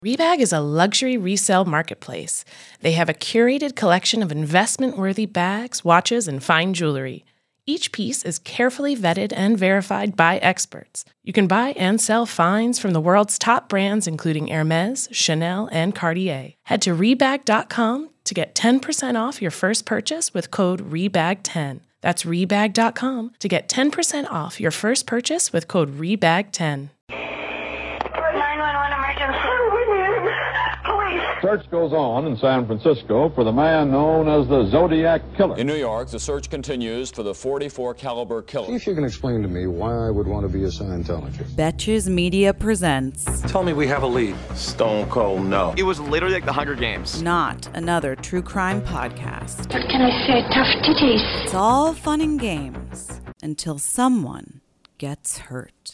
Rebag is a luxury resale marketplace. They have a curated collection of investment-worthy bags, watches, and fine jewelry. Each piece is carefully vetted and verified by experts. You can buy and sell finds from the world's top brands, including Hermes, Chanel, and Cartier. Head to Rebag.com to get 10% off your first purchase with code REBAG10. That's Rebag.com to get 10% off your first purchase with code REBAG10. 911 emergency. Search goes on in San Francisco for the man known as the Zodiac Killer. In New York, the search continues for the .44 caliber killer. See if you can explain to me why I would want to be a Scientologist. Betches Media presents. Tell me we have a lead. Stone cold no. It was literally like the Hunger Games. Not another true crime podcast. What can I say? Tough titties. It's all fun and games until someone gets hurt.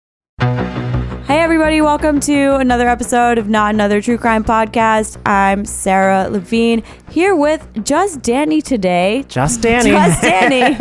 Hey everybody, welcome to another episode of Not Another True Crime Podcast. I'm Sarah Levine, here with Just Danny today. Just Danny. Just Danny.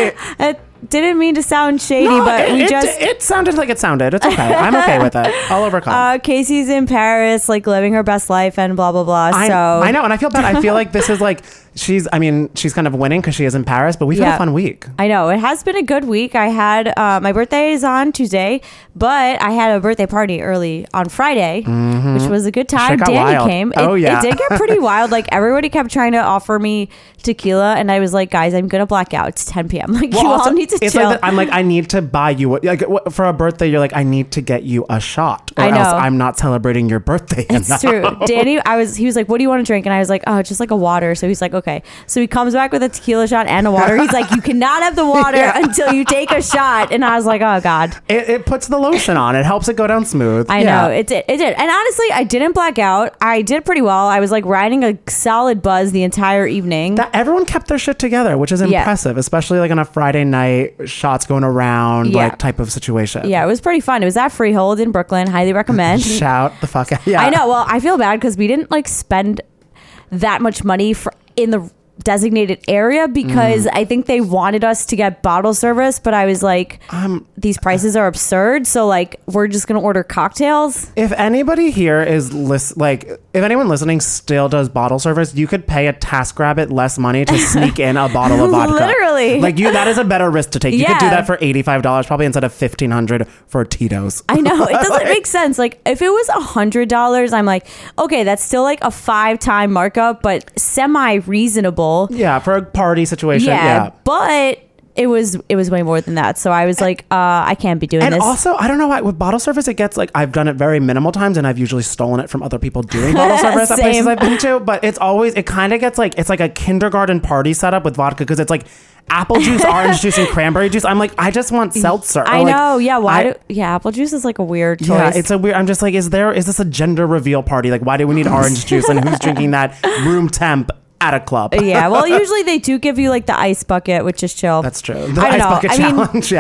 It didn't mean to sound shady, but it sounded like it sounded. It's okay. I'm okay with it. I'll overcome. Casey's in Paris, like living her best life and blah, blah, blah. I know, and I feel bad. I feel like this is like, she's kind of winning because she is in Paris, but we've had a fun week. I know. It has been a good week. I had, my birthday is on Tuesday, but I had a birthday party early on Friday, which was a good time. Danny wild. came. It did get pretty wild. Like, everybody kept trying to offer me tequila, and I was like, guys, I'm going to black out. It's 10 p.m. Like, you all need to chill. Like I'm like, I need to buy you, for a birthday, you're like, I need to get you a shot, or I know. else I'm not celebrating your birthday. It's true. Danny, he was like, what do you want to drink? And I was like, oh, just like a water. So he's like, okay. So he comes back with a tequila shot and a water. He's like, you cannot have the water until you take a shot. And I was like, oh God. It puts the lotion on. It helps it go down smooth. I know. It did. And honestly, I didn't black out. I did pretty well. I was like riding a solid buzz the entire evening. Everyone kept their shit together, which is impressive, especially like on a Friday night, shots going around, like type of situation. Yeah, it was pretty fun. It was at Freehold in Brooklyn. Highly recommend. Shout the fuck out. Yeah. I know. Well, I feel bad because we didn't like spend that much money in the designated area because I think they wanted us to get bottle service, but I was like, these prices are absurd, so like we're just gonna order cocktails. If anybody here is if anyone listening still does bottle service, you could pay a TaskRabbit less money to sneak in a bottle of vodka. Literally, like that is a better risk to take. You could do that for $85 probably instead of $1,500 for Tito's. I know. It doesn't make sense. Like if it was $100, I'm like, okay, that's still like a 5-time markup, but semi reasonable. Yeah, for a party situation. Yeah. But it was way more than that. So I was like, I can't be doing this. And also, I don't know why with bottle service it gets like, I've done it very minimal times and I've usually stolen it from other people doing bottle service at places I've been to. But it kind of gets like, it's like a kindergarten party setup with vodka because it's like apple juice, orange juice, and cranberry juice. I'm like, I just want seltzer. I know. Yeah. Apple juice is like a weird choice. Yeah, it's a weird. I'm just like, is this a gender reveal party? Like, why do we need orange juice and who's drinking that room temp at a club? Yeah, well, usually they do give you like the ice bucket, which is chill. That's true. The ice bucket challenge,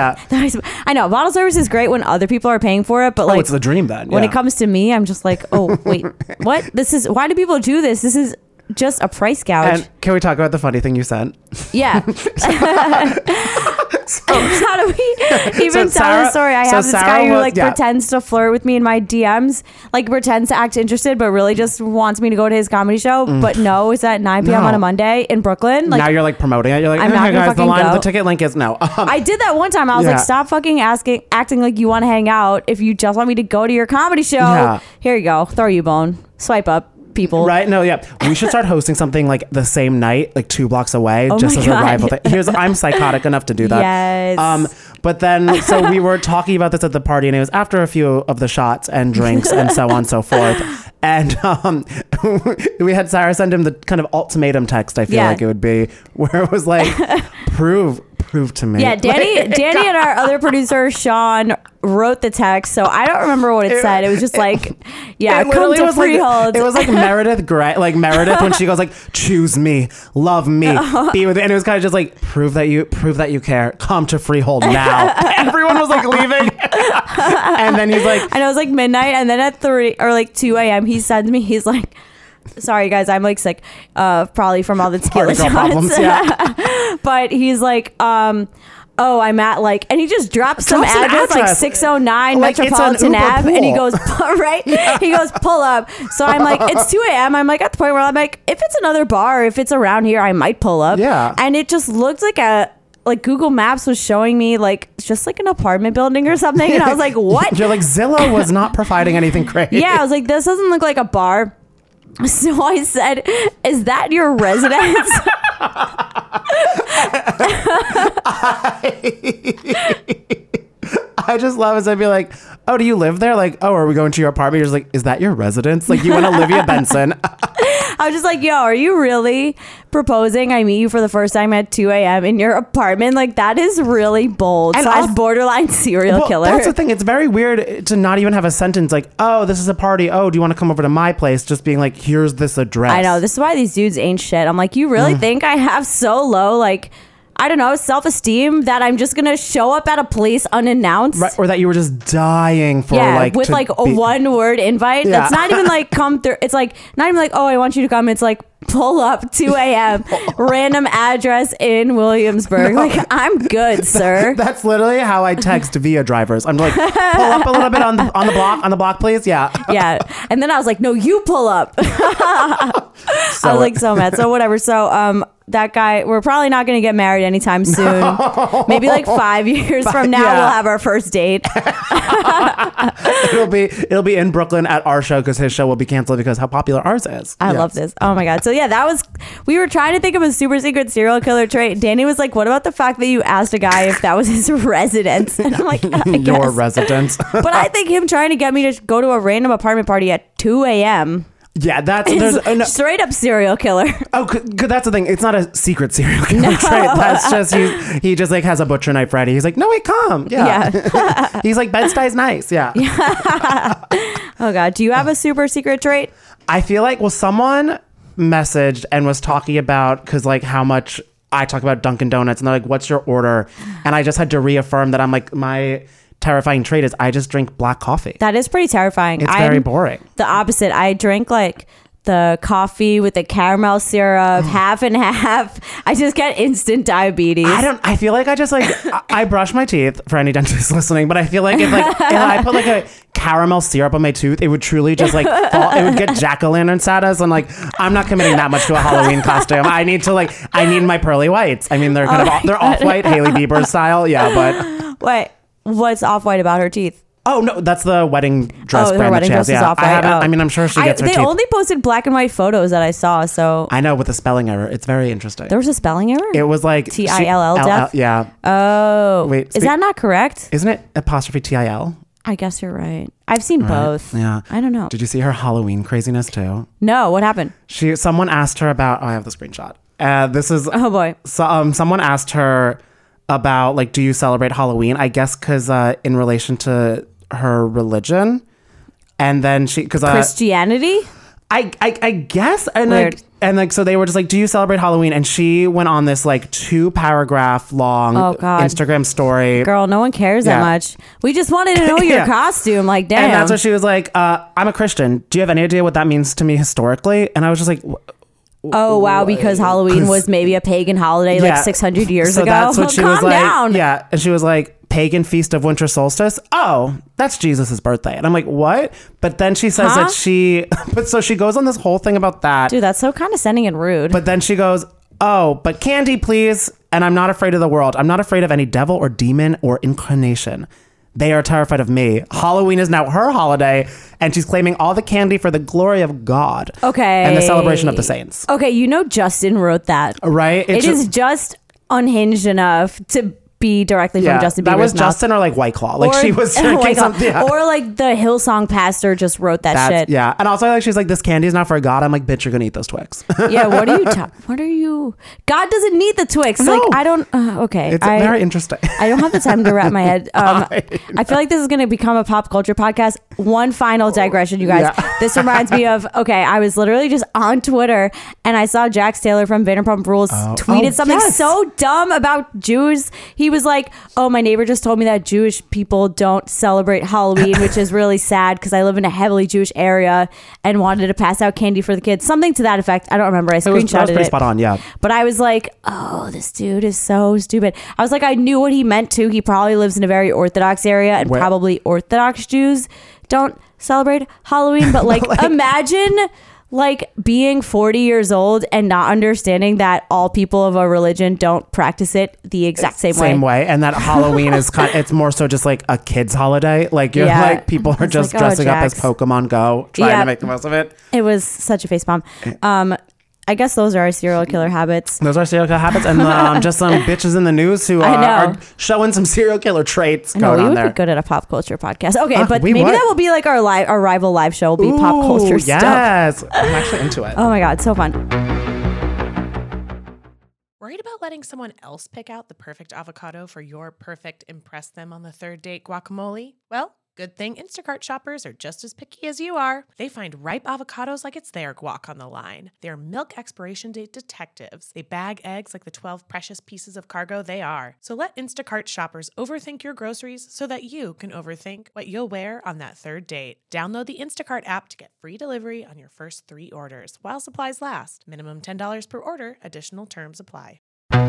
I know. Bottle service is great when other people are paying for it, but like, it's the dream then. When it comes to me, I'm just like, oh wait, what? Why do people do this? This is just a price gouge. And can we talk about the funny thing you said? Yeah. How do we even tell the story? I have this guy who pretends to flirt with me in my DMs, like pretends to act interested, but really just wants me to go to his comedy show. But no, it's at 9 p.m. on a Monday in Brooklyn. Like, now you're like promoting it. You're like, I'm not gonna fucking go. The ticket link is no. I did that one time. I was like, stop fucking acting like you want to hang out. If you just want me to go to your comedy show, here you go. Throw you a bone. Swipe up. People. Right? No, yeah. We should start hosting something like the same night, like 2 blocks away, just as a rival thing. I'm psychotic enough to do that. Yes. But then, so we were talking about this at the party, and it was after a few of the shots and drinks and so on and so forth. And we had Sarah send him the kind of ultimatum text, I feel like it would be, where it was like, prove to me. Yeah, Danny and our other producer, Sean, wrote the text, so I don't remember what it said. It was just like, come to Freehold. It was like Meredith when she goes like, choose me, love me, be with me. And it was kind of just like, prove that you care. Come to Freehold now. Everyone was like leaving. And then he's like, and it was like midnight, and then at 3 or like 2 a.m. he sends me, he's like, sorry guys, I'm like sick, probably from all the tequila shots. Problems, yeah. But he's like, oh, I'm at like, and he just drops some Drops an address like address. 609 Like, it's an Metropolitan Uber Ave, and he pool. goes, right? He goes, pull up. So I'm like, it's 2 a.m. I'm like at the point where I'm like, if it's another bar, if it's around here, I might pull up. Yeah. And it just looked like Google Maps was showing me like just like an apartment building or something, and I was like, what? You're like, Zillow was not providing anything great. Yeah, I was like, this doesn't look like a bar. So I said, is that your residence? I just love it. I'd be like, oh, do you live there? Like, oh, are we going to your apartment? You're just like, is that your residence? Like, you went Olivia Benson. I was just like, yo, are you really proposing I meet you for the first time at 2 a.m. in your apartment? Like, that is really bold. And / also- borderline serial killer. That's the thing. It's very weird to not even have a sentence like, oh, this is a party. Oh, do you want to come over to my place? Just being like, here's this address. I know. This is why these dudes ain't shit. I'm like, you really think I have so low, like, I don't know, self-esteem that I'm just going to show up at a place unannounced? Right, or that you were just dying for with to like a be- one-word invite. Yeah. That's not even like come through. It's like not even like, oh, I want you to come. It's like pull up 2 a.m. random address in Williamsburg. Like, I'm good, sir. That's literally how I text via drivers. I'm like, pull up a little bit on the block, please. Yeah. Yeah. And then I was like, no, you pull up. I was like so mad. So whatever. So that guy, we're probably not going to get married anytime soon. Maybe like 5 years from now, Yeah. we'll have our first date. It'll be in Brooklyn at our show because his show will be canceled because how popular ours is. I love this. Oh my God. So yeah, we were trying to think of a super secret serial killer trait. Danny was like, what about the fact that you asked a guy if that was his residence? And I'm like, I Your guess. residence. But I think him trying to get me to go to a random apartment party at 2 a.m. Yeah, there's no, straight up serial killer. oh, 'cause that's the thing. It's not a secret serial killer trait. That's just he just like has a butcher knife ready. He's like, no, wait, come. Yeah. He's like, Bed-Stuy's nice. Yeah. Oh God. Do you have a super secret trait? I feel like, well, someone messaged and was talking about, because like how much I talk about Dunkin' Donuts, and they're like, what's your order? And I just had to reaffirm that I'm like, my terrifying trait is I just drink black coffee. That is pretty terrifying. It's very boring. The opposite. I drink like the coffee with the caramel syrup, half and half. I just get instant diabetes. I feel like I just like, I brush my teeth for any dentist listening, but I feel like if I put like a caramel syrup on my tooth, it would truly just like fall, it would get jack-o'-lantern status. And like, I'm not committing that much to a Halloween costume. I need my pearly whites. I mean, they're kind of, they're off-white, Hailey Bieber style. Yeah, but. Wait, what's off-white about her teeth? Oh no, that's the wedding dress her brand wedding that she has. dress is Yeah, off-white. I mean, I'm sure she gets her They teeth. only posted black and white photos that I saw, so I know, with the spelling error. It's very interesting. there was a spelling error. It was like TILL death? Yeah. Oh, Wait, is that not correct? Isn't it apostrophe TIL? I guess you're right. I've seen both. Yeah. I don't know. Did you see her Halloween craziness too? No, what happened? Someone asked her about. Oh, I have the screenshot. This is. Oh boy. So, someone asked her about like, do you celebrate Halloween? I guess because in relation to her religion, and then Christianity. I guess, and Weird. so they were just like, do you celebrate Halloween? And she went on this like 2-paragraph long Oh, God. Instagram story. Girl, no one cares that Yeah. much. We just wanted to know your Yeah. costume. Like, damn. And that's what she was like, I'm a Christian. Do you have any idea what that means to me historically? And I was just like, Oh wow, because Halloween was maybe a pagan holiday like 600 years so ago. That's what she Calm was like. down. Yeah, and she was like, pagan feast of winter solstice. Oh, that's Jesus's birthday. And I'm like, what? But then she says that so she goes on this whole thing about that. Dude, that's so condescending and rude. But then she goes, oh, but candy, please. And I'm not afraid of the world. I'm not afraid of any devil or demon or incarnation. They are terrified of me. Halloween is now her holiday, and she's claiming all the candy for the glory of God. Okay. And the celebration of the saints. Okay, you know Justin wrote that. Right? It is just unhinged enough to be directly from Justin Bieber's that was mouth. Justin or like White Claw. Like she was drinking something. Yeah. Or like the Hillsong pastor just wrote that shit. Yeah. And also like she's like, this candy is not for God. I'm like, bitch, you're gonna eat those Twix. Yeah, what are you God doesn't need the Twix. No. Like I don't okay. It's very interesting. I don't have the time to wrap my head. I feel like this is going to become a pop culture podcast. One final digression, you guys. Yeah. This reminds me of, okay, I was literally just on Twitter and I saw Jax Taylor from Vanderpump Rules tweeted something so dumb about Jews. He he was like, oh, my neighbor just told me that Jewish people don't celebrate Halloween, which is really sad because I live in a heavily Jewish area and wanted to pass out candy for the kids. Something to that effect. I don't remember. I screenshotted it. That was pretty spot on, yeah. But I was like, oh, this dude is so stupid. I was like, I knew what he meant too. He probably lives in a very Orthodox area, and probably Orthodox Jews don't celebrate Halloween. But like imagine like being 40 years old and not understanding that all people of a religion don't practice it the exact same way. And that Halloween is it's more so just like a kid's holiday. Like you're like, people are just like, dressing up as Pokemon Go, trying to make the most of it. It was such a facepalm. I guess those are our serial killer habits. Those are serial killer habits, and just some bitches in the news who are showing some serial killer traits going on there. We would be good at a pop culture podcast. Okay, but maybe that will be like our rival live show will be pop culture stuff. Yes, I'm actually into it. Oh my God, so fun. Worried about letting someone else pick out the perfect avocado for your perfect impress them on the third date guacamole? Well, good thing Instacart shoppers are just as picky as you are. They find ripe avocados like it's their guac on the line. They're milk expiration date detectives. They bag eggs like the 12 precious pieces of cargo they are. So let Instacart shoppers overthink your groceries so that you can overthink what you'll wear on that third date. Download the Instacart app to get free delivery on your first 3 orders while supplies last. Minimum $10 per order. Additional terms apply.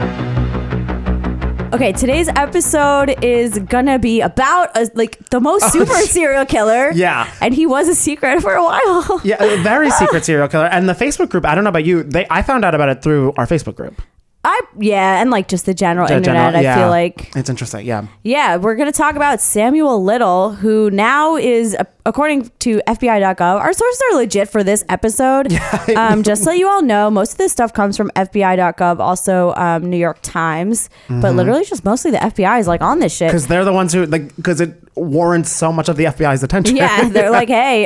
Okay, today's episode is gonna be about the most super serial killer. Yeah. And he was a secret for a while. Yeah, a very secret serial killer. And the Facebook group, I don't know about you, I found out about it through our Facebook group. And like just the general internet, I feel like. It's interesting, yeah. Yeah, we're going to talk about Samuel Little, who now is, according to FBI.gov, our sources are legit for this episode. Just so you all know, most of this stuff comes from FBI.gov, also New York Times, but literally just mostly the FBI is like on this shit. Because they're the ones who, because it warrants so much of the FBI's attention. Yeah, they're like, hey,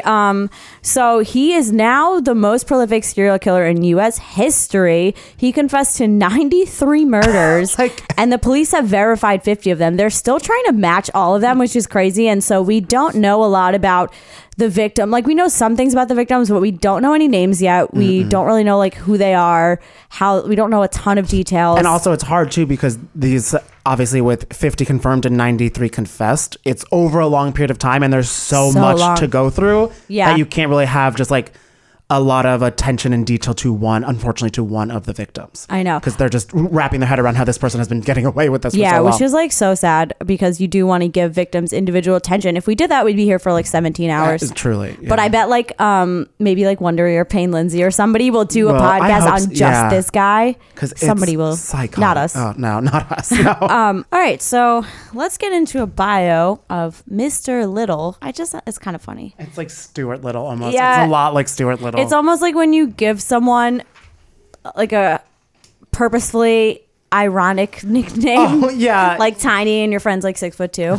so he is now the most prolific serial killer in U.S. history. He confessed to 93 murders, and the police have verified 50 of them. They're still trying to match all of them, which is crazy. And so we don't know a lot about the victim. Like, we know some things about the victims, but we don't know any names yet. We don't really know like who they are, we don't know a ton of details. And also it's hard too, because these, obviously with 50 confirmed and 93 confessed, it's over a long period of time, and there's so much to go through that you can't really have just like a lot of attention and detail to one of the victims. I know. Because they're just wrapping their head around how this person has been getting away with this for so long. Yeah, which is like so sad, because you do want to give victims individual attention. If we did that, we'd be here for like 17 hours. Truly. Yeah. But I bet like maybe like Wondery or Payne Lindsay or somebody will do a podcast on just this guy. Because somebody will. Psychotic. Not us. Oh, no, not us. No. All right, so let's get into a bio of Mr. Little. It's kind of funny. It's like Stuart Little almost. Yeah. It's a lot like Stuart Little. It's almost like when you give someone like a purposefully ironic nickname. Oh, yeah. Like Tiny, and your friend's like 6'2".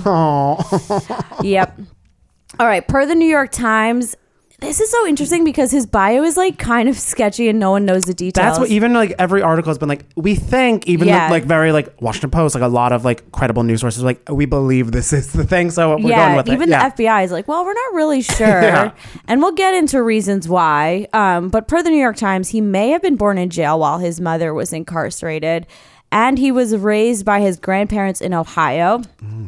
Oh. Yep. All right. Per the New York Times, this is so interesting because his bio is like kind of sketchy and no one knows the details. That's what even like every article has been like, we think, even like very like Washington Post, like a lot of like credible news sources, like we believe this is the thing, so we're going with it. Even the FBI is like, well, we're not really sure. And we'll get into reasons why. But per the New York Times, he may have been born in jail while his mother was incarcerated, and he was raised by his grandparents in Ohio.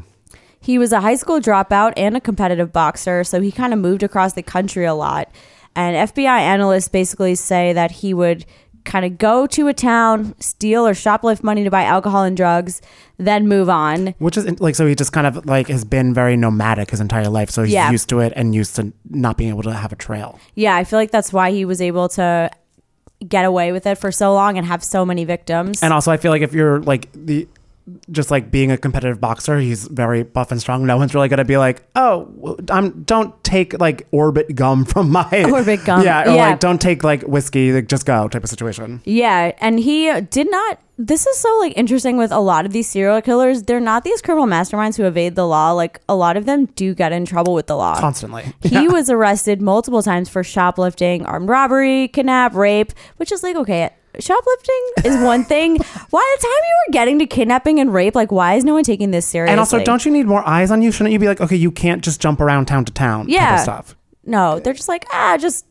He was a high school dropout and a competitive boxer, so he kind of moved across the country a lot. And FBI analysts basically say that he would kind of go to a town, steal or shoplift money to buy alcohol and drugs, then move on. Which is like, so he just kind of like has been very nomadic his entire life. So he's used to it and used to not being able to have a trail. Yeah, I feel like that's why he was able to get away with it for so long and have so many victims. And also I feel like if you're like just like being a competitive boxer, he's very buff and strong. No one's really going to be like, oh, don't take like Orbit gum from my Orbit gum. Yeah. Or like, don't take like whiskey, like just go type of situation. Yeah. And he did not, this is so like interesting with a lot of these serial killers. They're not these criminal masterminds who evade the law. Like a lot of them do get in trouble with the law. Constantly. He was arrested multiple times for shoplifting, armed robbery, kidnap, rape, which is like, okay, shoplifting is one thing. By the time you were getting to kidnapping and rape, like, why is no one taking this seriously? And also, don't you need more eyes on you? Shouldn't you be like, okay, you can't just jump around town to town type of stuff? No, they're just like, just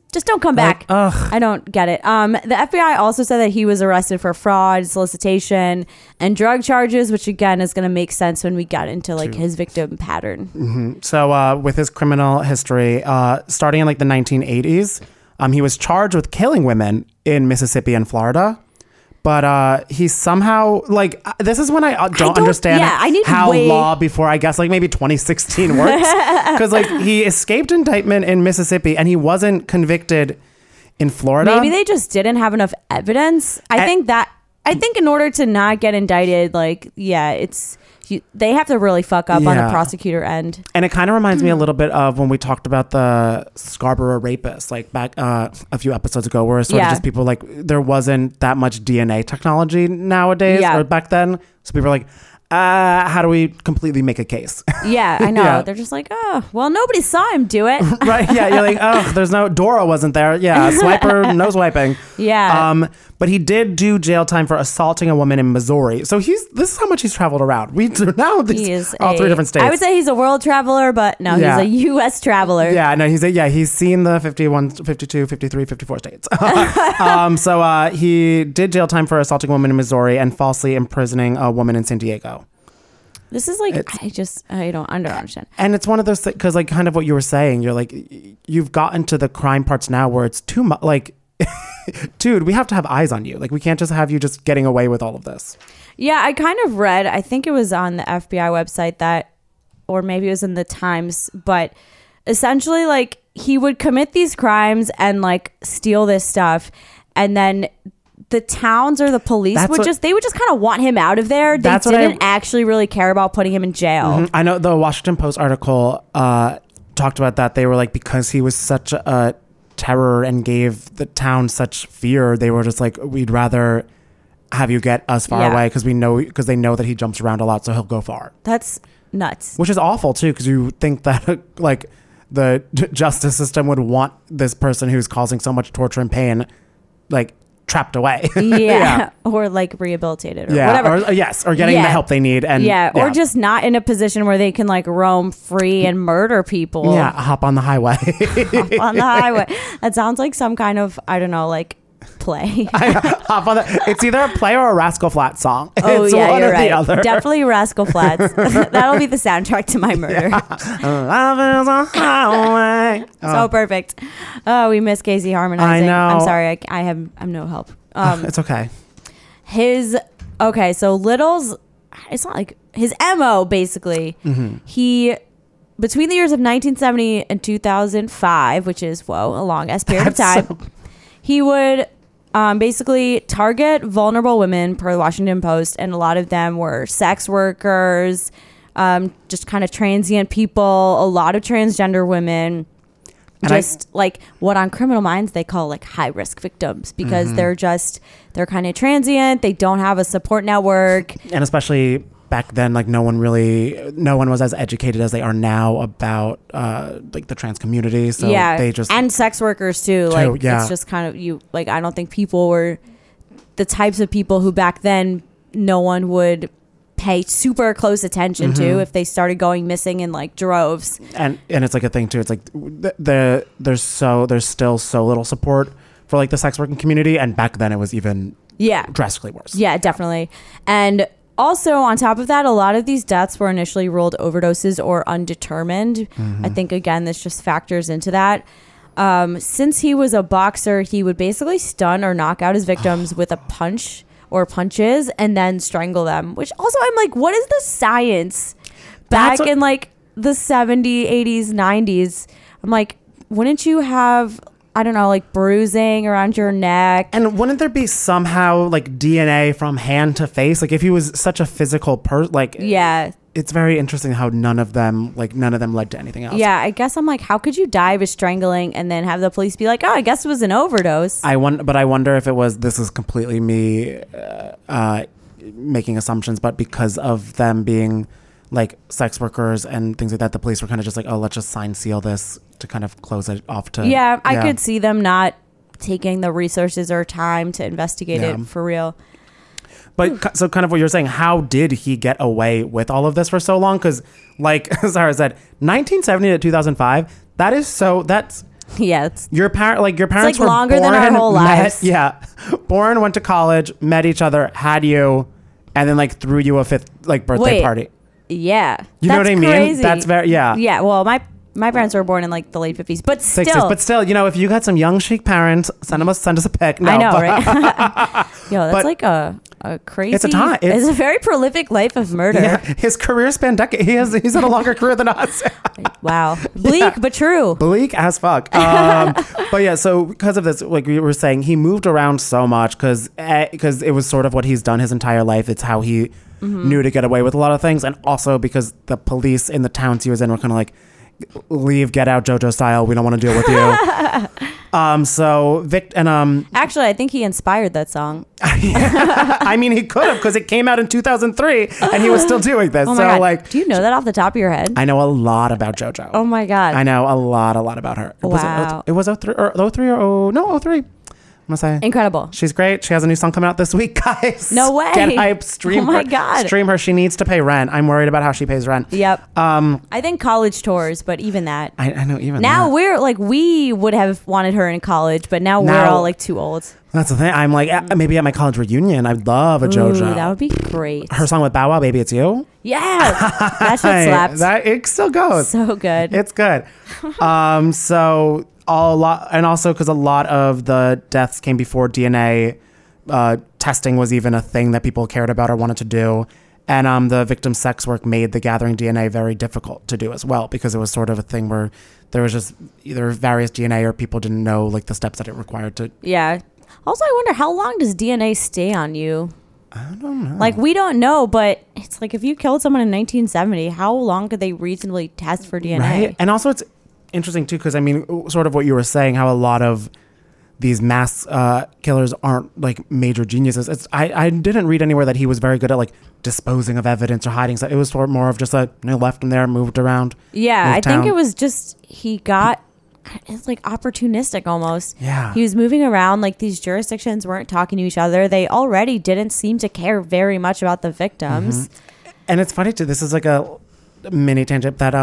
Just don't come back. I don't get it. The FBI also said that he was arrested for fraud, solicitation, and drug charges, which again is going to make sense when we get into like his victim pattern. Mm-hmm. So with his criminal history, starting in like the 1980s, he was charged with killing women in Mississippi and Florida. But he somehow, like, this is when I don't understand how law before, I guess, like maybe 2016 works. Because, like, he escaped indictment in Mississippi and he wasn't convicted in Florida. Maybe they just didn't have enough evidence. I think in order to not get indicted, like, they have to really fuck up on the prosecutor end. And it kind of reminds me a little bit of when we talked about the Scarborough rapist, like back a few episodes ago, where it's sort of just people like, there wasn't that much DNA technology nowadays or back then. So people are like, how do we completely make a case? Yeah, I know. They're just like, oh, well, nobody saw him do it. Right. Yeah. You're like, oh, there's no, Dora wasn't there. Yeah. Swiper, no swiping. Yeah. But he did do jail time for assaulting a woman in Missouri. So this is how much he's traveled around. We now all 3 different states. I would say he's a world traveler, but no, he's a U.S. traveler. Yeah, no, he's seen the 51, 52, 53, 54 states. So he did jail time for assaulting a woman in Missouri and falsely imprisoning a woman in San Diego. This is like, I don't understand. And it's one of those things, because like kind of what you were saying, you're like, you've gotten to the crime parts now where it's too much, like, dude, we have to have eyes on you. Like, we can't just have you just getting away with all of this. Yeah, I kind of read, I think it was on the FBI website that, or maybe it was in the Times, but essentially like he would commit these crimes and like steal this stuff, and then the towns or the police would just kind of want him out of there. They didn't actually really care about putting him in jail. Mm-hmm. I know the Washington Post article talked about that. They were like, because he was such a terror and gave the town such fear, they were just like, we'd rather have you get us far away because they know that he jumps around a lot, so he'll go far. That's nuts. Which is awful too, because you think that like the justice system would want this person who's causing so much torture and pain like trapped away. Or like rehabilitated or whatever. Or getting the help they need. And or just not in a position where they can like roam free and murder people. Yeah, hop on the highway. Hop on the highway. That sounds like some kind of, I don't know, like play. Hop on it's either a play or a Rascal Flatts song. Oh, it's yeah, one you're or right. the other. Definitely Rascal Flatts. That'll be the soundtrack to my murder. Love is a highway. So perfect. Oh, we miss Casey harmonizing. I know. I'm sorry. I'm no help. It's okay. So Little's, it's not like his MO basically. Mm-hmm. He, between the years of 1970 and 2005, which is, a long ass period of time, he would basically target vulnerable women per the Washington Post, and a lot of them were sex workers, just kind of transient people, a lot of transgender women. And just like what on Criminal Minds they call like high risk victims, because they're kind of transient. They don't have a support network. And especially back then, like no one was as educated as they are now about like the trans community. So they just, and sex workers too. Like it's just kind of I don't think people were the types of people who back then no one would pay super close attention to if they started going missing in like droves. And it's like a thing too. It's like there's still so little support for like the sex working community, and back then it was even drastically worse. Yeah, definitely. And also on top of that, a lot of these deaths were initially ruled overdoses or undetermined. I think again this just factors into that. Since he was a boxer, he would basically stun or knock out his victims with a punch or punches and then strangle them, which also I'm like, what is the science back in like the 70s, 80s, 90s? I'm like, wouldn't you have, I don't know, like bruising around your neck? And wouldn't there be somehow like DNA from hand to face? Like if he was such a physical person, like it's very interesting how none of them led to anything else. Yeah, I guess I'm like, how could you die of strangling and then have the police be like, oh, I guess it was an overdose? I wonder if it was, this is completely me making assumptions, but because of them being like sex workers and things like that, the police were kind of just like, oh, let's just sign seal this to kind of close it off to. Yeah, I could see them not taking the resources or time to investigate it for real. But so kind of what you're saying, how did he get away with all of this for so long? Because like Sarah said, 1970 to 2005, that's Yeah, your parents like were longer than our whole lives. Yeah, born, went to college, met each other, had you, and then like threw you a fifth like birthday party. Yeah, you know what I mean? Crazy. That's very Yeah, well, my parents were born in like the late 50s, but still. 60s, but still, if you got some young chic parents, send us a pic. No, I know, right? Yo, that's like a crazy. It's a time. It's a very prolific life of murder. Yeah, his career spanned decades. He's had a longer career than us. Wow, bleak but true. Bleak as fuck. But yeah, so because of this, like we were saying, he moved around so much because it was sort of what he's done his entire life. It's how he knew to get away with a lot of things, and also because the police in the towns he was in were kind of like, leave, get out, JoJo style. We don't want to deal with you. So Vic and actually, I think he inspired that song. I mean, he could have, because it came out in 2003 and he was still doing this. Oh my God. Like, do you know that off the top of your head? I know a lot about JoJo. Oh my God. I know a lot about her. Wow. It was 03 or 03. I'm gonna say incredible. She's great. She has a new song coming out this week, guys. No way. Get hype. Stream her. Oh my God. Stream her. She needs to pay rent. I'm worried about how she pays rent. Yep. I think college tours, but even that. I know even now that. we're like, we would have wanted her in college, but now we're all like too old. That's the thing. I'm like, maybe at my college reunion, I'd love a JoJo. That would be great. Her song with Bow Wow, Baby It's You. Yeah. That shit slaps. It still goes. So good. It's good. So also because a lot of the deaths came before DNA testing was even a thing that people cared about or wanted to do. And the victim's sex work made the gathering DNA very difficult to do as well, because it was sort of a thing where there was just either various DNA or people didn't know like the steps that it required to. Yeah. Also, I wonder, how long does DNA stay on you? I don't know. Like, we don't know, but it's like, if you killed someone in 1970, how long could they reasonably test for DNA? Right. And also it's interesting too, because I mean, sort of what you were saying, how a lot of these mass killers aren't like major geniuses. I didn't read anywhere that he was very good at like disposing of evidence or hiding stuff. It was sort of more of just like left him there, moved around. Yeah, I think it was just it's like opportunistic almost. Yeah. He was moving around, like these jurisdictions weren't talking to each other. They already didn't seem to care very much about the victims. Mm-hmm. And it's funny too, this is like a mini tangent, that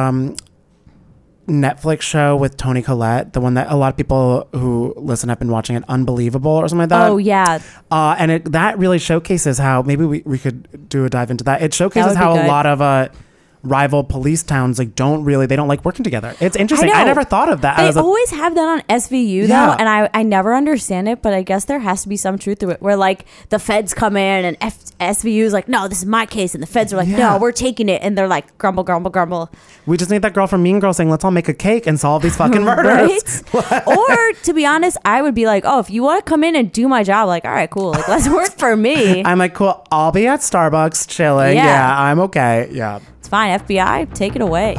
Netflix show with Toni Collette, the one that a lot of people who listen have been watching it, Unbelievable or something like that. Oh yeah. And that really showcases how, maybe we could do a dive into that. It showcases how a lot of rival police towns they don't like working together. It's interesting. I never thought of that. They always have that on SVU though, and I never understand it, but I guess there has to be some truth to it, where like the feds come in and SVU is like, no, this is my case, and the feds are like, no, we're taking it, and they're like, grumble, grumble, grumble. We just need that girl from Mean Girls saying, let's all make a cake and solve these fucking murders. Or to be honest, I would be like, oh, if you want to come in and do my job, like, all right, cool, like let's work for me. I'm like, cool, I'll be at Starbucks chilling. Yeah, I'm okay. Yeah. It's fine. FBI, take it away.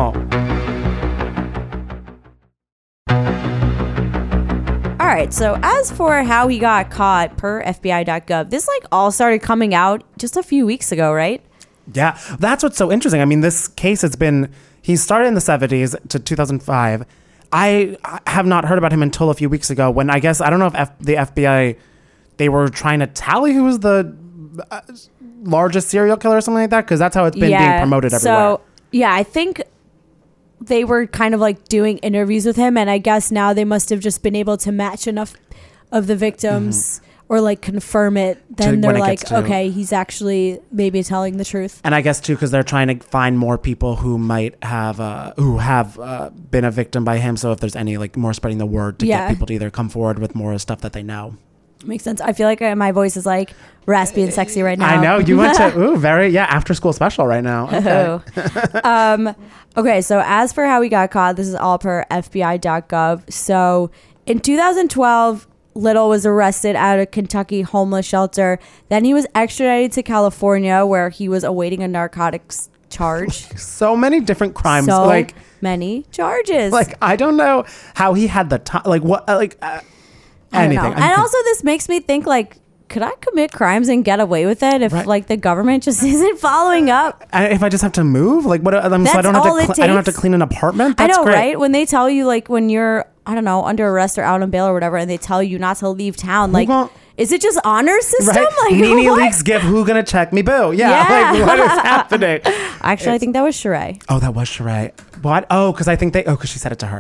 All right. So as for how he got caught per FBI.gov, this like all started coming out just a few weeks ago, right? Yeah. That's what's so interesting. I mean, this case he started in the 70s to 2005. I have not heard about him until a few weeks ago, when I don't know if the FBI, they were trying to tally who was the largest serial killer or something like that, because that's how it's been being promoted everywhere. So yeah, I think they were kind of like doing interviews with him, and I guess now they must have just been able to match enough of the victims or like confirm it. Then they're like, okay, he's actually maybe telling the truth. And I guess too, because they're trying to find more people who might have been a victim by him. So if there's any like more spreading the word to get people to either come forward with more stuff that they know. Makes sense. I feel like my voice is like raspy and sexy right now. I know. You went to after school special right now. Okay. Okay, so as for how he got caught, this is all per FBI.gov. So in 2012, Little was arrested at a Kentucky homeless shelter. Then he was extradited to California, where he was awaiting a narcotics charge. So many different crimes. Many charges. Like, I don't know how he had the time. Like, what? Anything. And also this makes me think, like, could I commit crimes and get away with it if like the government just isn't following up? If I just have to move, like, what? So I don't have to clean an apartment. That's I know, great. right? When they tell you, like, when you're, I don't know, under arrest or out on bail or whatever, and they tell you not to leave town, like, is it just honor system? Right? Like, Nene leaks gift. Who gonna check me? Boo. Yeah. Like, what is happening? Actually, I think that was Sheree. Oh, that was Sheree. What? Oh, because I think because she said it to her.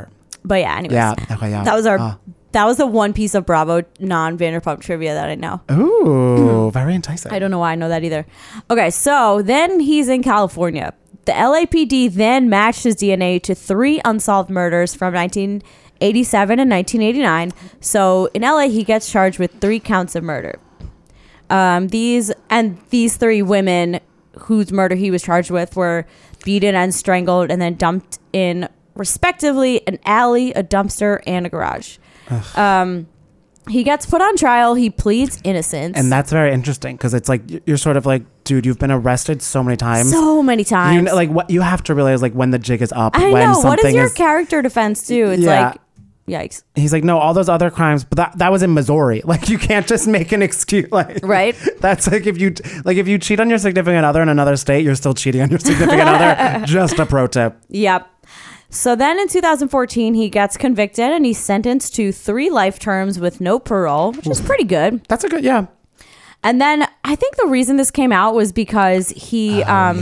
But yeah, anyways. Yeah. Okay. Yeah. That was the one piece of Bravo non-Vanderpump trivia that I know. Ooh, very enticing. I don't know why I know that either. Okay, so then he's in California. The LAPD then matched his DNA to 3 unsolved murders from 1987 and 1989. So in LA, he gets charged with 3 counts of murder. These 3 women whose murder he was charged with were beaten and strangled and then dumped in, respectively, an alley, a dumpster, and a garage. He gets put on trial. He pleads innocence. And that's very interesting because it's like you're sort of like, dude, you've been arrested so many times. So many times. You know, like what you have to realize, like when the jig is up. I when know. Something what is your character defense do? It's like, yikes. He's like, no, all those other crimes, but that was in Missouri. Like you can't just make an excuse. Like, right. That's like if you cheat on your significant other in another state, you're still cheating on your significant other. Just a pro tip. Yep. So then in 2014, he gets convicted and he's sentenced to 3 life terms with no parole, which is pretty good. That's a good, yeah. And then I think the reason this came out was because he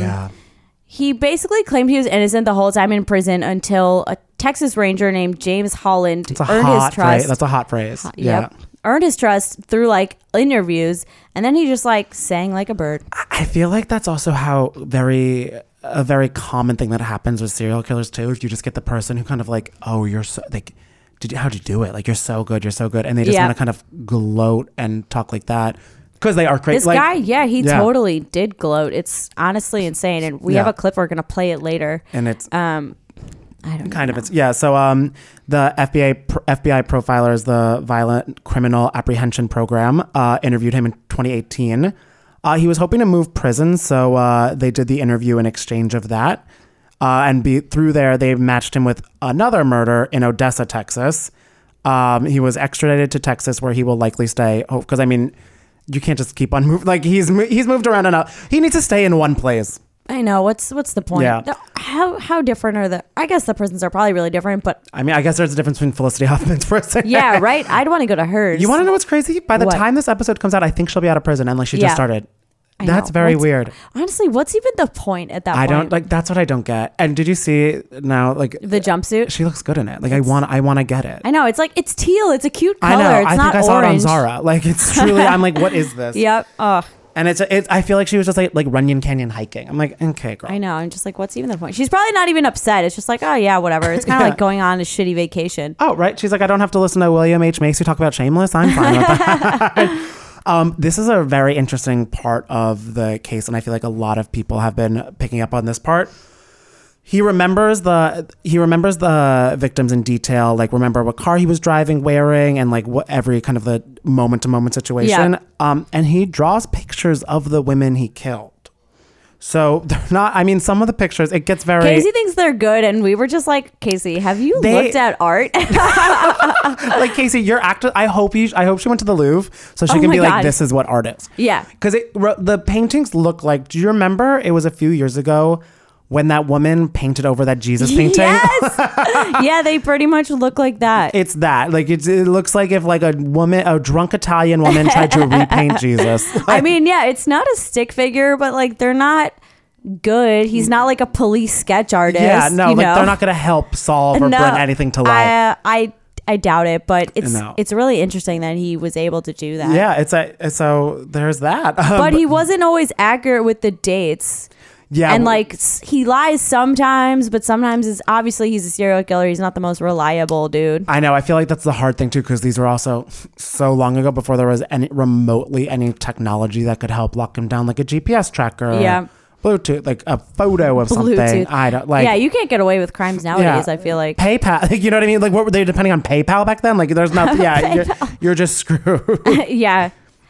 basically claimed he was innocent the whole time in prison until a Texas Ranger named James Holland earned his trust. That's a hot phrase. Yeah. Yep. Earned his trust through like interviews, and then he just like sang like a bird. I feel like that's also how a very common thing that happens with serial killers too. If you just get the person who kind of like, oh, you're so like, how'd you do it? Like you're so good, and they just want to kind of gloat and talk like that because they are crazy. This guy, he totally did gloat. It's honestly insane, and we have a clip. We're gonna play it later, and it's I don't kind know. of it's. So the FBI profilers, the Violent Criminal Apprehension Program, interviewed him in 2018. He was hoping to move prison, so they did the interview in exchange of that. Through there, they matched him with another murder in Odessa, Texas. He was extradited to Texas, where he will likely stay. Because I mean, you can't just keep on moving. Like he's moved around enough. He needs to stay in one place. I know. What's the point? Yeah. How different are the? I guess the prisons are probably really different, but I mean, I guess there's a difference between Felicity Huffman's prison. Yeah, right. I'd want to go to hers. You want to know what's crazy? By the time this episode comes out, I think she'll be out of prison, and like she just started. That's very weird. Honestly, what's even the point at that point? I don't like. That's what I don't get. And did you see now? Like the jumpsuit, she looks good in it. Like I want to get it. I know. It's like it's teal. It's a cute color. I know. It's I not think I orange. saw it on Zara. Like it's truly. I'm like, what is this? Yep. Oh. And it's. I feel like she was just like Runyon Canyon hiking. I'm like, okay, girl. I know. I'm just like, what's even the point? She's probably not even upset. It's just like, oh yeah, whatever. It's kind of like going on a shitty vacation. Oh right. She's like, I don't have to listen to William H. Macy talk about Shameless. I'm fine with that. This is a very interesting part of the case, and I feel like a lot of people have been picking up on this part. He remembers the victims in detail, like remember what car he was driving, wearing, and like what every kind of the moment to moment situation. Yeah. And he draws pictures of the women he killed. So they're not. I mean, some of the pictures, it gets very. Casey thinks they're good, and we were just like, Casey, have you looked at art? Like Casey, you're actor. I hope she went to the Louvre so she can be like, this is what art is. Yeah, because the paintings look like. Do you remember? It was a few years ago when that woman painted over that Jesus painting. Yes. Yeah, they pretty much look like that. It's that. Like it looks like if like a drunk Italian woman tried to repaint Jesus. Like, I mean, yeah, it's not a stick figure, but like they're not good. He's not like a police sketch artist. Yeah, no, like they're not going to help solve or bring anything to light. I doubt it, but it's really interesting that he was able to do that. Yeah, so there's that. But he wasn't always accurate with the dates. Yeah, and like he lies sometimes, but sometimes he's a serial killer. He's not the most reliable dude. I know. I feel like that's the hard thing too, because these were also so long ago before there was any technology that could help lock him down, like a GPS tracker. Yeah. Bluetooth, like a photo of something. I don't like. Yeah, you can't get away with crimes nowadays. I feel like PayPal. Like, you know what I mean? Like, what were they depending on PayPal back then? Like, there's nothing. Yeah, you're just screwed. Yeah.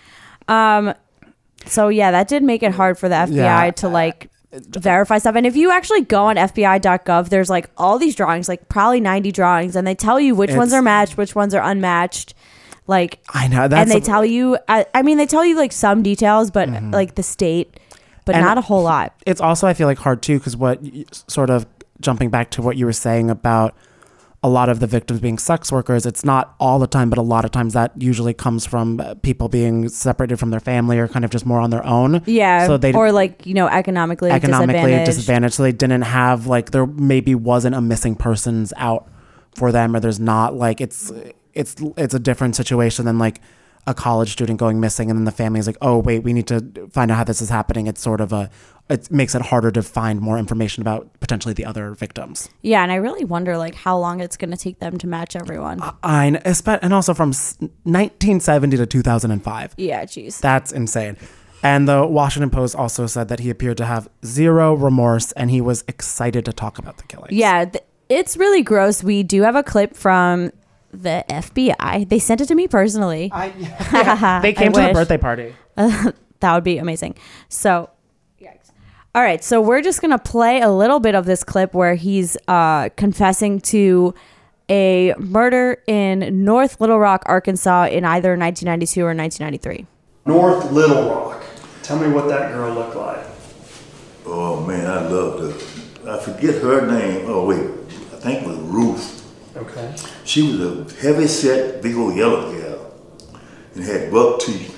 So yeah, that did make it hard for the FBI to like verify stuff. And if you actually go on FBI.gov, there's like all these drawings, like probably 90 drawings, and they tell you which ones are matched, which ones are unmatched. Like I know that's and they tell you. I mean, they tell you like some details, but like the state. But not a whole lot. It's also, I feel like, hard too, because sort of jumping back to what you were saying about a lot of the victims being sex workers, it's not all the time, but a lot of times that usually comes from people being separated from their family or kind of just more on their own. Yeah. So they, or like, economically disadvantaged. So they didn't have, like, there maybe wasn't a missing persons out for them, or there's not, like it's a different situation than like a college student going missing and then the family is like, oh wait, we need to find out how this is happening. It's sort of it makes it harder to find more information about potentially the other victims. Yeah, and I really wonder like how long it's going to take them to match everyone. And also from 1970 to 2005. Yeah, geez. That's insane. And the Washington Post also said that he appeared to have zero remorse and he was excited to talk about the killings. Yeah, it's really gross. We do have a clip from the FBI. They sent it to me personally. They came to the birthday party. That would be amazing. So, yikes. All right, so we're just going to play a little bit of this clip where he's confessing to a murder in North Little Rock, Arkansas in either 1992 or 1993. North Little Rock. Tell me what that girl looked like. Oh, man, I loved her. I forget her name. Oh, wait. I think it was Ruth. Okay. She was a heavy-set, big old yellow gal and had buck teeth.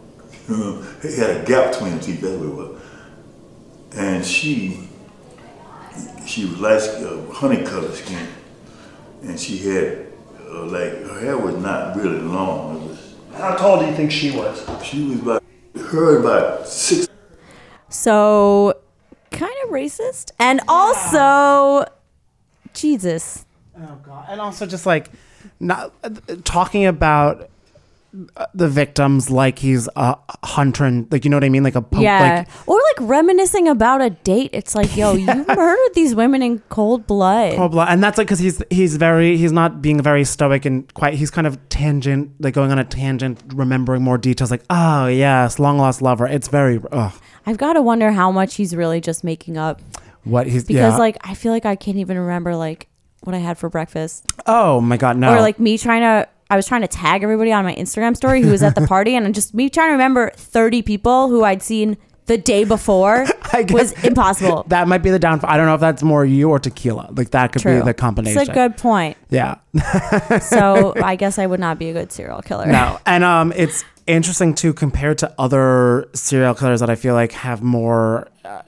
It had a gap between the teeth, that's what it was. And she was like honey color skin. And she had, her hair was not really long. How tall do you think she was? She was about 6. So, kind of racist. And also, Jesus. Oh God! And also just like not talking about the victims like he's a hunter and like, you know what I mean, like a or like reminiscing about a date. It's like, yo, you murdered these women in cold blood. And that's like because he's not being very stoic and quite. He's kind of going on a tangent, remembering more details. Like, oh yes, long lost lover. It's very. I've got to wonder how much he's really just making up. Like I feel like I can't even remember like what I had for breakfast. Oh my God, no. Or like I was trying to tag everybody on my Instagram story who was at the party, and just me trying to remember 30 people who I'd seen the day before was impossible. That might be the downfall. I don't know if that's more you or tequila. Like that could be the combination. It's a good point. Yeah. So I guess I would not be a good serial killer. No. And it's interesting too, compared to other serial killers that I feel like have more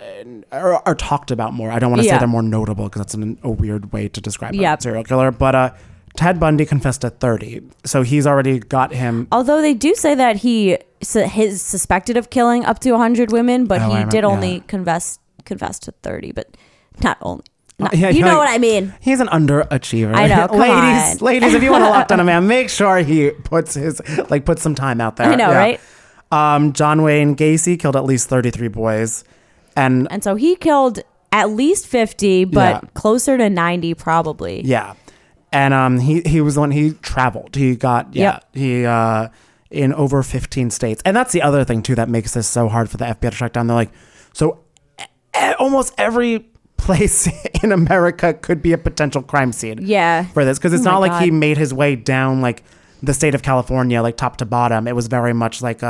are talked about more. I don't want to say they're more notable because that's a weird way to describe a serial killer. But Ted Bundy confessed at 30, so he's already got him. Although they do say that he's suspected of killing up to 100 women, but he did only confess to 30, but not only. You know what I mean. He's an underachiever. I know. Ladies, if you want to lock down a man, make sure he puts some time out there. I know, right? John Wayne Gacy killed at least 33 boys, and so he killed at least 50, but closer to 90 probably. Yeah, and he was the one. He traveled. He got he in over 15 states, and that's the other thing too that makes this so hard for the FBI to track down. They're like, so almost every place in America could be a potential crime scene for this, because it's not like he made his way down like the state of California like top to bottom. It was very much like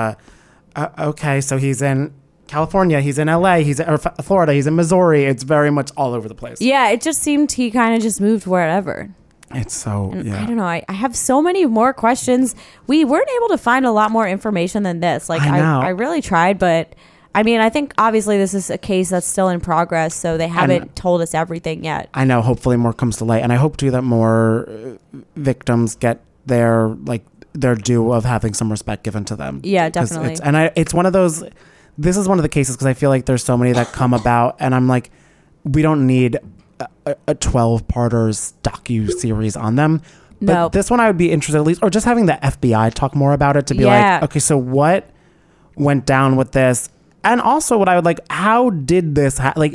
okay, so he's in California, he's in LA, he's in Florida, he's in Missouri. It's very much all over the place. Yeah, it just seemed he kind of just moved wherever. It's so I don't know, I have so many more questions. We weren't able to find a lot more information than this. Like I really tried, but I mean, I think obviously this is a case that's still in progress, so they haven't told us everything yet. I know. Hopefully more comes to light. And I hope, too, that more victims get their due of having some respect given to them. Yeah, definitely. It's one of those... This is one of the cases because I feel like there's so many that come about, and I'm like, we don't need a 12-parters docu-series on them. But this one I would be interested at least, or just having the FBI talk more about it to be like, okay, so what went down with this? And also what I would like, how did this,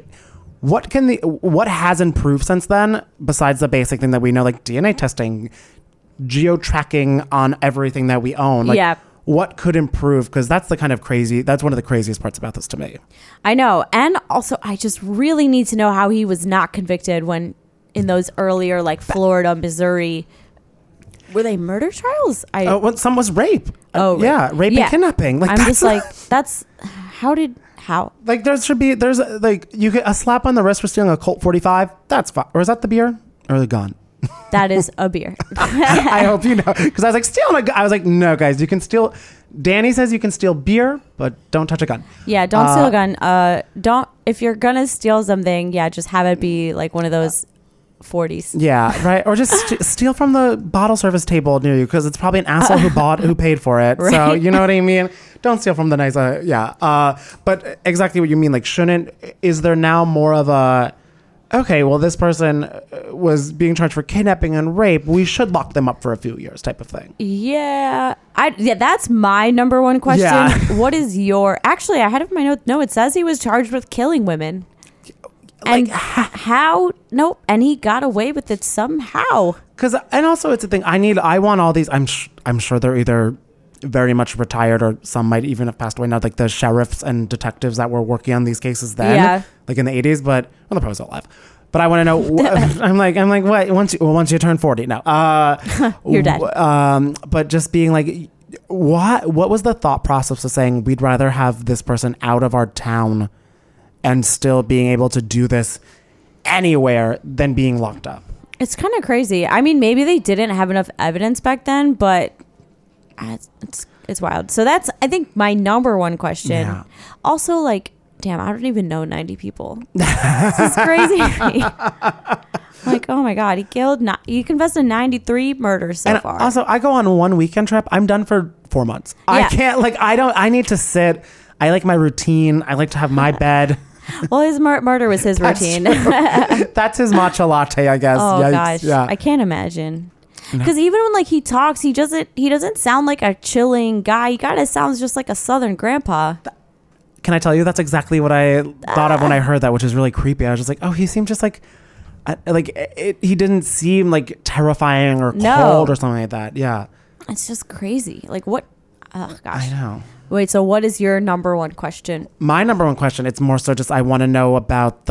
what has improved since then besides the basic thing that we know, like DNA testing, geo-tracking on everything that we own? What could improve? Because that's one of the craziest parts about this to me. I know. And also, I just really need to know how he was not convicted when in those earlier, like Florida, Missouri, were they murder trials? Some was rape. Rape and kidnapping. Like, I'm just like, that's... How? Like there's you get a slap on the wrist for stealing a Colt 45. That's fine. Or is that the beer or the gun? That is a beer. I hope you know, because I was like stealing a gun. I was like, no, guys, you can steal. Danny says you can steal beer, but don't touch a gun. Yeah, don't steal a gun. Don't if you're gonna steal something. Yeah, just have it be like one of those 40s. Yeah, right. Or just steal from the bottle service table near you, because it's probably an asshole who paid for it. Right. So you know what I mean. Don't steal from the nice. But exactly what you mean. Like, is there now more of a, okay, well, this person was being charged for kidnapping and rape, we should lock them up for a few years, type of thing. Yeah, that's my number one question. Yeah. What is your? Actually, I had it in my note. No, it says he was charged with killing women. And how? Nope. And he got away with it somehow. And also it's a thing. I want all these. I'm sure they're either very much retired or some might even have passed away now. Like the sheriffs and detectives that were working on these cases then, like in the 80s. But they're probably still alive. But I want to know. I'm like, what? Once you turn 40, no. You're dead. But just being like, what was the thought process of saying we'd rather have this person out of our town and still being able to do this anywhere than being locked up? It's kind of crazy. I mean, maybe they didn't have enough evidence back then, but it's wild. So that's, I think, my number one question. Yeah. Also, like, damn, I don't even know 90 people. This is crazy to me. Like, oh my God, he confessed to 93 murders so far. Also, I go on one weekend trip, I'm done for 4 months. Yeah. I can't, I need to sit. I like my routine. I like to have my bed. Well, his murder was his routine. That's his matcha latte, I guess. Oh, Yikes. gosh. Yeah. I can't imagine. Because even when he talks, he doesn't sound like a chilling guy. He kind of sounds just like a Southern grandpa. Can I tell you, that's exactly what I thought of when I heard that, which is really creepy. I was just like, oh, he seemed just he didn't seem like terrifying or cold or something like that. Yeah. It's just crazy. Like, what? Oh, gosh. I know. Wait, so what is your number one question? My number one question, it's more so just I want to know about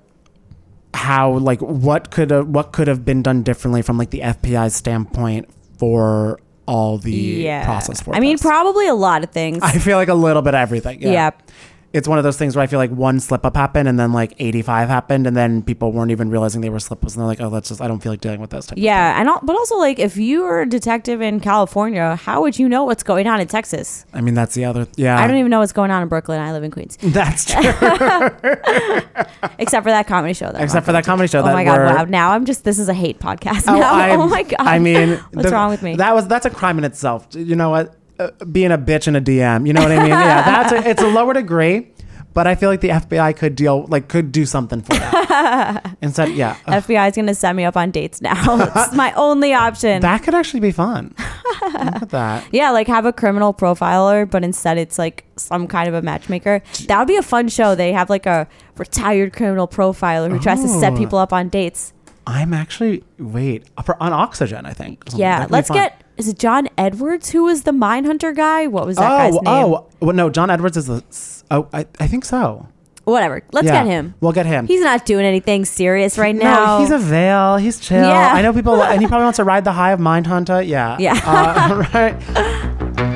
what could have been done differently from like the FBI's standpoint for all the process for I mean, probably a lot of things. I feel like a little bit of everything. Yeah. It's one of those things where I feel like one slip up happened and then like 85 happened and then people weren't even realizing they were slip ups and they're like, oh, I don't feel like dealing with this type of thing. But also, like, if you were a detective in California, how would you know what's going on in Texas? I mean, that's the other. Yeah. I don't even know what's going on in Brooklyn. I live in Queens. That's true. Except for that comedy show. Oh my God! Wow. Now this is a hate podcast. Oh my God. I mean, what's wrong with me? That's a crime in itself. You know what? Being a bitch in a DM. You know what I mean? Yeah. It's a lower degree. But I feel like the FBI could do something for that. Instead, yeah. FBI is going to set me up on dates now. It's my only option. That could actually be fun. Look at that. Yeah, like have a criminal profiler, but instead it's like some kind of a matchmaker. That would be a fun show. They have like a retired criminal profiler who tries to set people up on dates. I'm actually, on Oxygen, I think. Yeah, is it John Edwards who was the Mindhunter guy? What was that guy's name? Well, no, John Edwards is I think so. Whatever. Let's get him. We'll get him. He's not doing anything serious right now. No, he's a veil. He's chill. Yeah. I know people, and he probably wants to ride the high of Mindhunter. Yeah. Yeah. Right.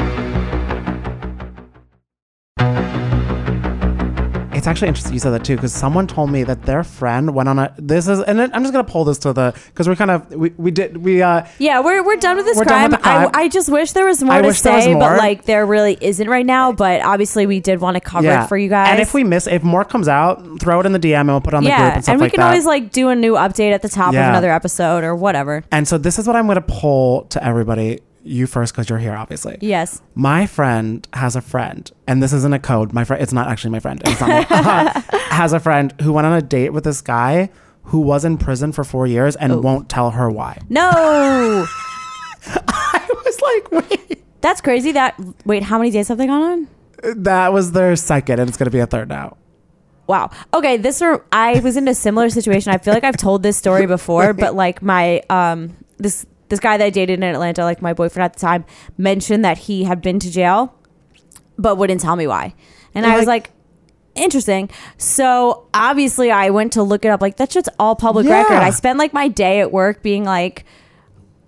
It's actually interesting you said that too, because someone told me that their friend went on I'm just gonna pull this because we're done with this crime. I just wish there was more to say, but like there really isn't right now. But obviously we did want to cover it for you guys. And if more comes out, throw it in the DM and we'll put it on the group and stuff like that. And we can always like do a new update at the top of another episode or whatever. And so this is what I'm gonna pull to everybody. You first, because you're here, obviously. Yes. My friend has a friend, and this isn't a code. My friend, it's not actually my friend. It's not has a friend who went on a date with this guy who was in prison for 4 years and won't tell her why. No. I was like, wait. That's crazy. How many days have they gone on? That was their second, and it's going to be a third now. Wow. Okay. I was in a similar situation. I feel like I've told this story before, but like my this guy that I dated in Atlanta, like my boyfriend at the time, mentioned that he had been to jail, but wouldn't tell me why. And I was like, interesting. So obviously I went to look it up. Like that shit's all public record. I spent like my day at work being like,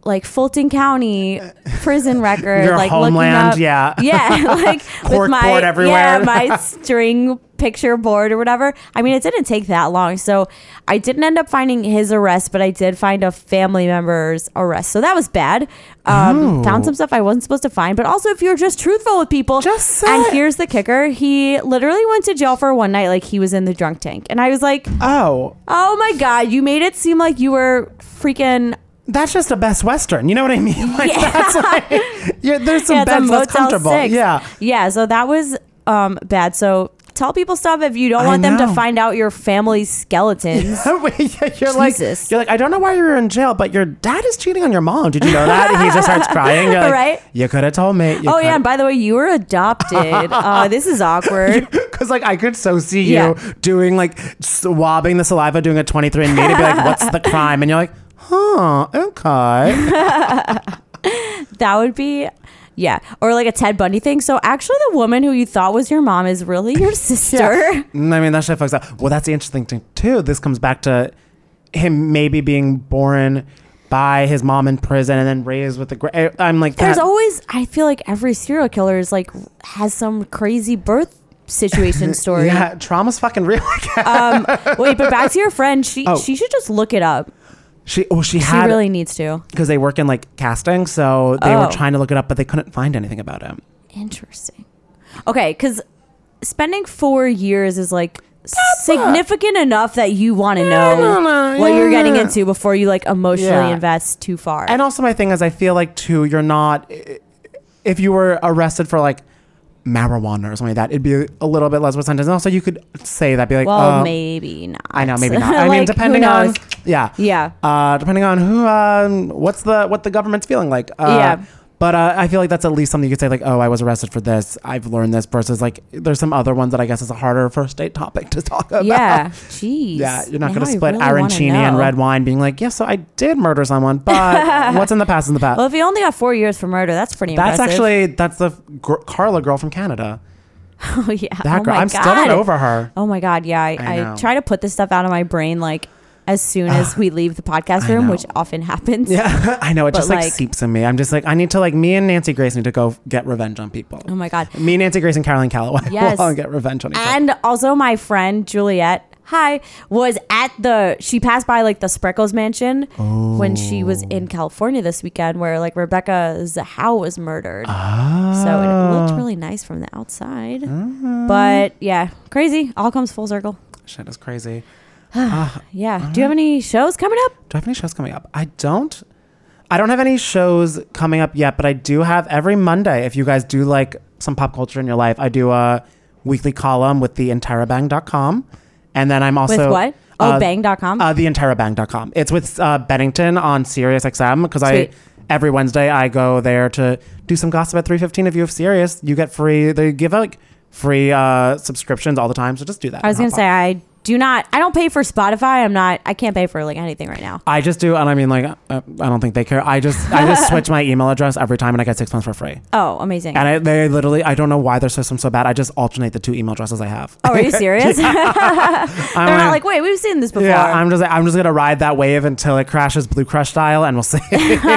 like Fulton County prison record, Your like homeland, looking up, like cork with my board everywhere. my string picture board or whatever. I mean, it didn't take that long, so I didn't end up finding his arrest, but I did find a family member's arrest, so that was bad. Found some stuff I wasn't supposed to find, but also if you're just truthful with people, just say and it. here's the kicker: he literally went to jail for one night, like he was in the drunk tank, and I was like, oh my god, you made it seem like you were freaking. That's just a Best Western. You know what I mean? Like, Yeah. that's like, there's some it's a beds less Motel comfortable. 6. Yeah. Yeah, so that was bad. So tell people stuff if you don't I want them to know. find out your family's skeletons. you're like, I don't know why you're in jail, but your dad is cheating on your mom. Did you know that? And he just starts crying. You're like, Right? You could have told me. Oh, yeah, and by the way, you were adopted. This is awkward. Because like I could so see you Yeah. doing like swabbing the saliva, doing a 23andMe to be like, what's the crime? And you're like, huh, okay. That would be... Yeah, or like a Ted Bundy thing. So actually the woman who you thought was your mom is really your sister. Yeah. I mean, that shit fucks up. Well, that's the interesting thing too. This comes back to him maybe being born by his mom in prison and then raised with the... I'm like... There's always... I feel like every serial killer is like... has some crazy birth situation story. Yeah, trauma's fucking real. Wait, but back to your friend. She should just look it up. She She really needs to. Because they work in like casting, so they were Oh. trying to look it up, but they couldn't find anything about him. Interesting. Okay, because spending 4 years is like significant enough that you want to know what you're getting into before you like emotionally invest too far. And also my thing is I feel like too, you're not... If you were arrested for like marijuana or something like that, it'd be a little bit less of a sentence. And also you could say that, be like, well, maybe not. I know, maybe not. I Like, mean, depending who on... knows? Yeah. Depending on who, what the government's feeling like. Yeah. But I feel like that's at least something you could say like, oh, I was arrested for this. I've learned this versus like, there's some other ones that I guess is a harder first date topic to talk about. Yeah. Jeez. Yeah. You're not Now going to I split really wanna arancini and know. red wine being like, yeah, so I did murder someone, but what's in the past is in the past. Well, if you only got 4 years for murder, that's pretty impressive. That's the Carla girl from Canada. Oh, yeah. That girl. my I'm God. still not over her. Oh, my God. Yeah. I know. I try to put this stuff out of my brain like as soon as we leave the podcast I room, know. which often happens. Yeah, I know. It But, just like seeps in me. I'm just like, I need to like, me and Nancy Grace need to go get revenge on people. Oh, my God. Me, Nancy Grace, and Caroline Calloway Yes. will get revenge on each other. And also my friend Juliet, was at she passed by like the Spreckles mansion when she was in California this weekend where like Rebecca Zahau was murdered. So it looked really nice from the outside. But yeah, crazy. All comes full circle. Shit is crazy. Yeah. Do you have any shows coming up? Do I have any shows coming up? I don't have any shows coming up yet, but I do have every Monday. If you guys do like some pop culture in your life, I do a weekly column with theinterabang.com. And then I'm also... With what? Bang.com? Theinterabang.com. It's with Bennington on Sirius XM because every Wednesday I go there to do some gossip at 3:15. If you have Sirius, you get free... They give out like free subscriptions all the time, so just do that. I was going to say, I don't pay for Spotify. I can't pay for like anything right now. I just do, and I mean, like, I don't think they care. I just switch my email address every time, and I get 6 months for free. Oh, amazing! And they literally, I don't know why their system's so bad. I just alternate the 2 email addresses I have. Oh, are you serious? Yeah. They're not like, wait, we've seen this before. Yeah, I'm just gonna ride that wave until it crashes Blue Crush style, and we'll see.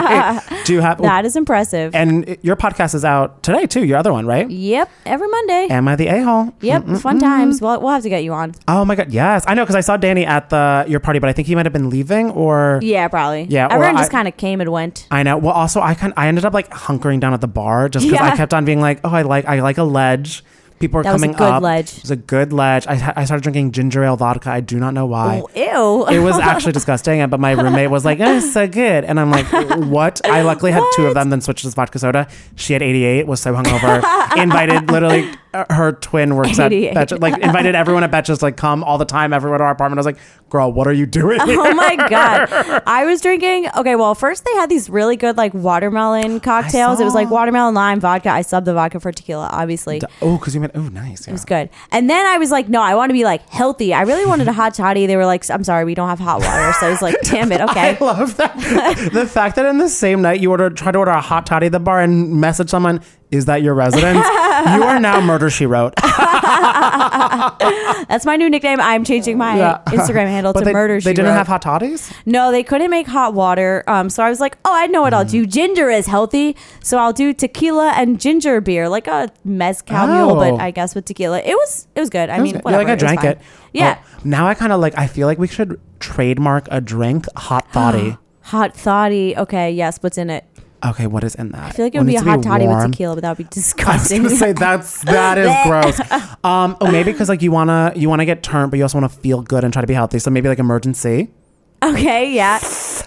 Do you have that? Is impressive. And your podcast is out today too. Your other one, right? Yep, every Monday. Am I the a-hole? Yep, fun times. We'll have to get you on. Oh my god, yes, I know because I saw Danny at your party, but I think he might have been leaving or... Yeah, probably. Yeah, everyone just kind of came and went. I know. Well, also, I ended up like hunkering down at the bar just because I kept on being like, oh, I like a ledge. People are coming up. That was a good ledge. It was a good ledge. I started drinking ginger ale vodka. I do not know why. Oh, ew. It was actually disgusting. But my roommate was like, it's so good. And I'm like, what? I luckily had 2 of them, then switched to vodka soda. She had 88, was so hungover. Invited literally... her twin works at Betches, like invited everyone at Betches to like come all the time, everyone to our apartment. I was like, girl, what are you doing? Oh my God. I was drinking, okay, well, first they had these really good like watermelon cocktails. It was like watermelon, lime, vodka. I subbed the vodka for tequila, obviously. Because you meant, nice. Yeah. It was good. And then I was like, no, I want to be like healthy. I really wanted a hot toddy. They were like, I'm sorry, we don't have hot water. So I was like, damn it, okay. I love that. The fact that in the same night you try to order a hot toddy at the bar and message someone, is that your residence? You are now Murder, She Wrote. That's my new nickname. I'm changing my Instagram handle to Murder She They didn't Wrote. have hot toddies? No, they couldn't make hot water. So I was like, oh, I know what I'll do. Ginger is healthy. So I'll do tequila and ginger beer, like a mezcal mule, but I guess with tequila. It was good. I mean, whatever. Like I drank it. Yeah. Oh, now I kind of like, I feel like we should trademark a drink, hot toddy. Hot toddy. Okay, yes. What's in it? Okay, what is in that? I feel like it would be a hot toddy with tequila, but that would be disgusting. I was gonna say that is gross. Maybe because like you wanna get turned, but you also wanna feel good and try to be healthy. So maybe like emergency. Okay, yeah.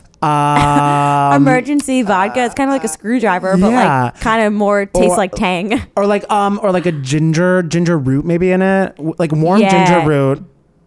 Emergency vodka. It's kind of like a screwdriver, but like kind of more tastes like Tang. Or like a ginger root maybe in it, like warm ginger root.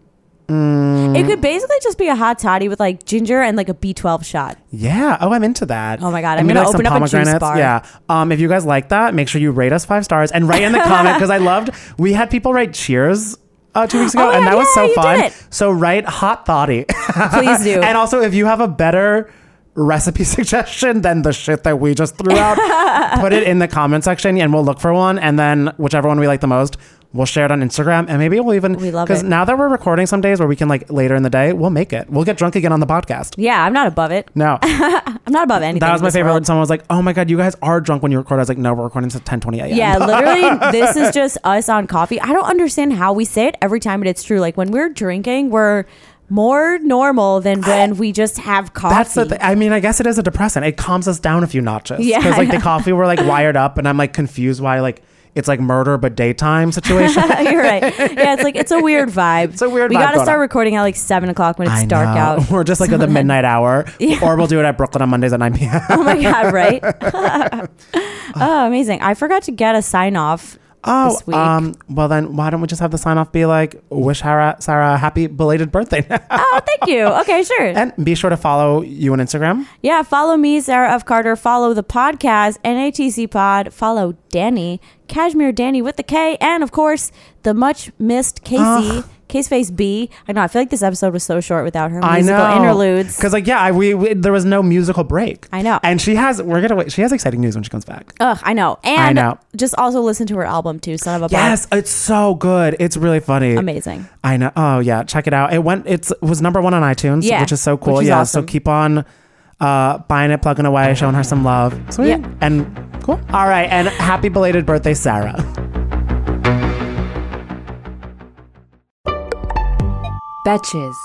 It could basically just be a hot toddy with like ginger and like a B12 shot. Yeah. Oh, I'm into that. Oh my God. I'm going to open up a juice bar. Yeah. If you guys like that, make sure you rate us 5 stars and write in the comment because we had people write cheers 2 weeks ago and that was so fun. So write hot toddy. Please do. And also if you have a better recipe suggestion than the shit that we just threw out, put it in the comment section and we'll look for one. And then whichever one we like the most, we'll share it on Instagram, and maybe we love it. Because now that we're recording some days where we can like later in the day, we'll make it. We'll get drunk again on the podcast. Yeah, I'm not above it. No. I'm not above anything. That was my favorite when someone was like, oh my God, you guys are drunk when you record. I was like, no, we're recording at 10:20 a.m. Yeah, literally, this is just us on coffee. I don't understand how we say it every time, but it's true. Like when we're drinking, we're more normal than when we just have coffee. That's the thing. I mean, I guess it is a depressant. It calms us down a few notches. Yeah. Because like the coffee, we're like wired up, and I'm like confused why like it's like murder but daytime situation. You're right. Yeah, it's a weird vibe. It's a weird vibe. We gotta start on. Recording at like 7 o'clock when it's dark out. Or just like at the midnight hour. Yeah. Or we'll do it at Brooklyn on Mondays at 9 p.m. Oh my God, right? Oh, amazing. I forgot to get a sign off this week. Well then why don't we just have the sign off be like, wish Sarah a happy belated birthday. Oh, thank you. Okay, sure. And be sure to follow you on Instagram. Yeah, follow me, Sarah F. Carter. Follow the podcast, NATC Pod. Follow Danny, Cashmere Danny with the K. And of course, the much missed Casey, Caseface B. I know, I feel like this episode was so short without her musical interludes. Because like, yeah, we there was no musical break. I know. And she has exciting news when she comes back. Ugh, I know. And just also listen to her album too, Son of a Bop. Yes, it's so good. It's really funny. Amazing. I know. Oh yeah, check it out. It was number 1 on iTunes, which is so cool. Which is awesome. So keep on buying it, plugging away, showing her some love. Sweet. Yeah. And cool. All right, and happy belated birthday, Sarah. Betches.